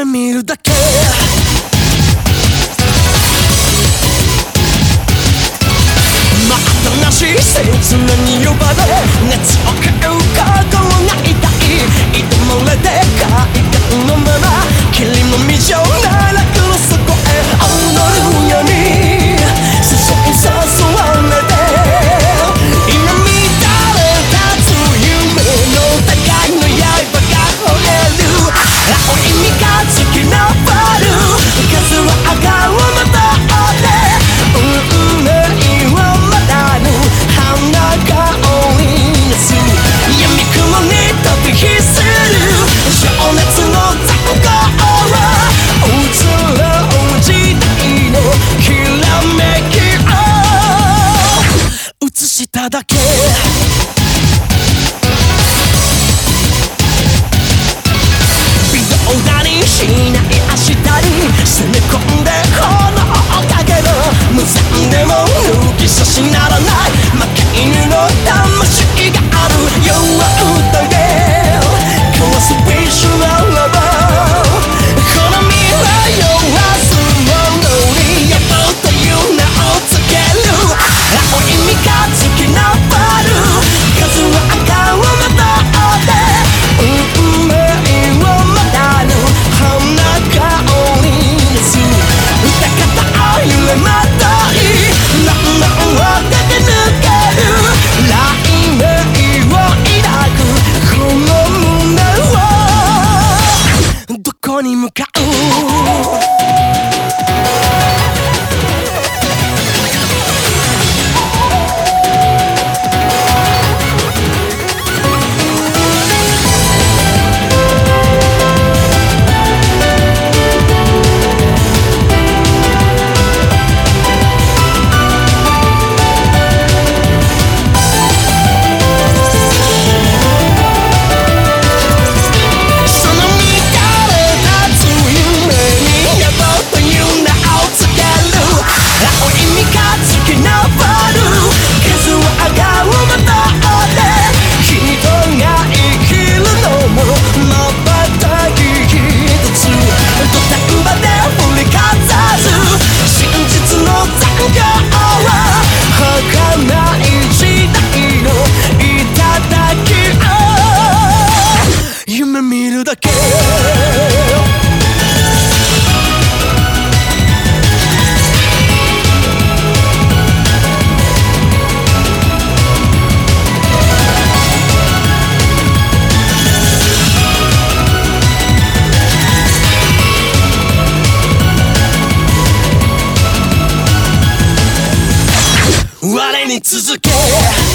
夢見るだけ新しい切なに呼ばれ熱を食う過去が痛い挑まれて階段のまま霧の道を奈落の底へ踊るように誘い誘われて今乱れ立つ夢の互いの刃が吠える青い三日月のバル風は上がるまた運命をまだぬ花が織りなす闇雲に飛び火する情熱の残光は移ろう時代のきらめきを映しただけ微動だにしない明日に攻め込んで炎をかける無残でも抜き差しならない負け犬の魂がある弱歌で交わすビジュアルラバーこの未来を明日ものにやぼという名をつける青い三日月のバル風は赤をまとって運命をまたぬ花が織りなす歌方を揺れまとい何万を駆け抜ける雷鳴を抱くこの胸をどこに向かう夢見るだけ我に続け